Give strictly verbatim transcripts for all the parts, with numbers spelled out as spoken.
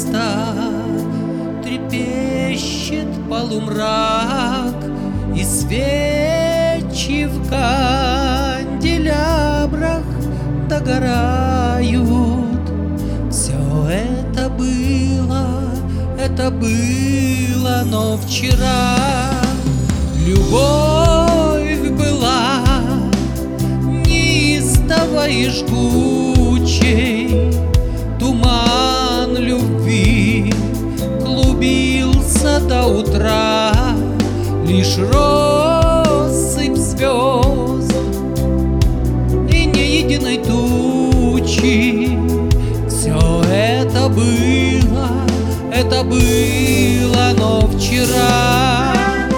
места трепещет полумрак, и свечи в канделябрах догорают. Все это было, это было, но вчера любовь была неистовой и жгучей. Туман любви клубился до утра, лишь россыпь звезд и ни единой тучи. Все это было, это было, но вчера.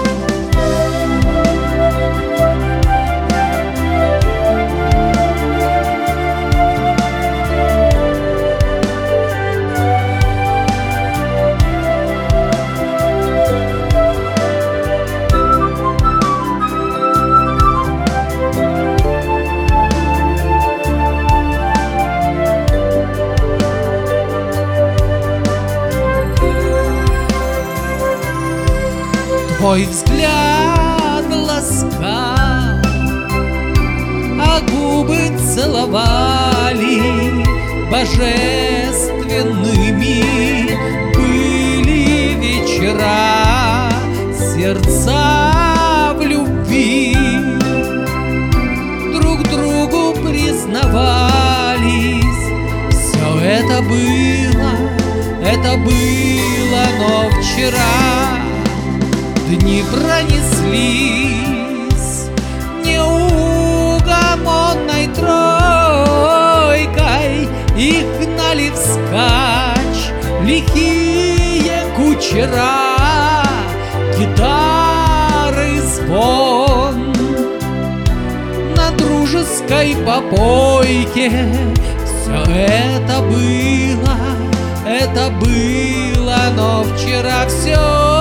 Твой взгляд ласкал, а губы целовали. Божественными были вечера, сердца в любви друг другу признавались. Все это было, это было, но вчера. Дни пронеслись неугомонной тройкой, их гнали вскачь лихие кучера. Гитары звон на дружеской попойке. Все это было, это было, но вчера все